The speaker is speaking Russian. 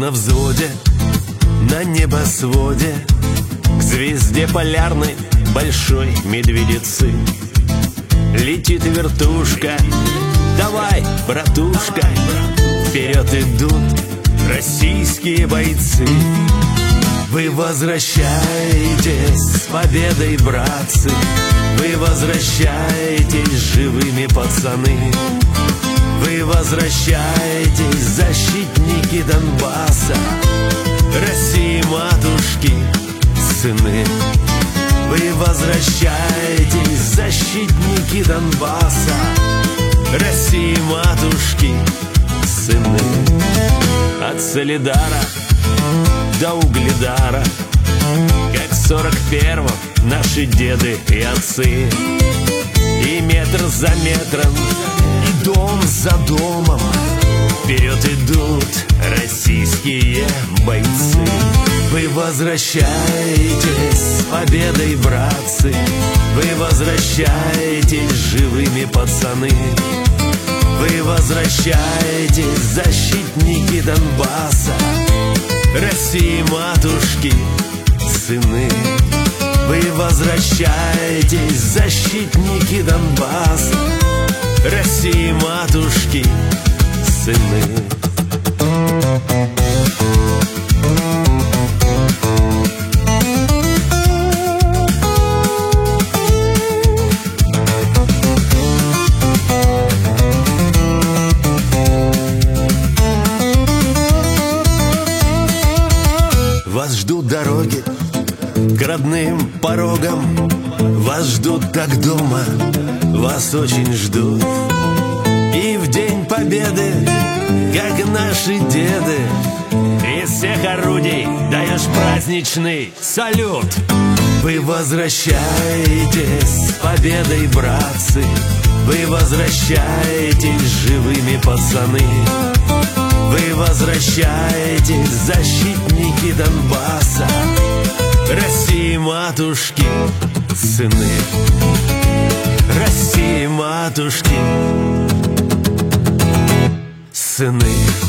на взводе, на небосводе, к звезде полярной большой медведицы летит вертушка. Давай, братушка, вперед идут российские бойцы. Вы возвращаетесь с победой, братцы, вы возвращаетесь живыми, пацаны. Вы возвращаетесь, защитники Донбасса, России матушки, сыны. Вы возвращаетесь, защитники Донбасса, России матушки, сыны. От Солидара до Угледара, как в 41-м наши деды и отцы. И метр за метром, и дом за домом вперед идут российские бойцы. Вы возвращаетесь с победой, братцы, вы возвращаетесь живыми, пацаны. Вы возвращаетесь, защитники Донбасса, России матушки, сыны. Вы возвращаетесь, защитники Донбасса, России матушки, сыны. Вас ждут дороги к родным порогам, вас ждут так дома, вас очень ждут. И в день победы, как наши деды, из всех орудий даешь праздничный салют. Вы возвращаетесь с победой, братцы, вы возвращаетесь живыми, пацаны. Вы возвращаетесь, защитники Донбасса, России матушки, сыны. России матушки, сыны.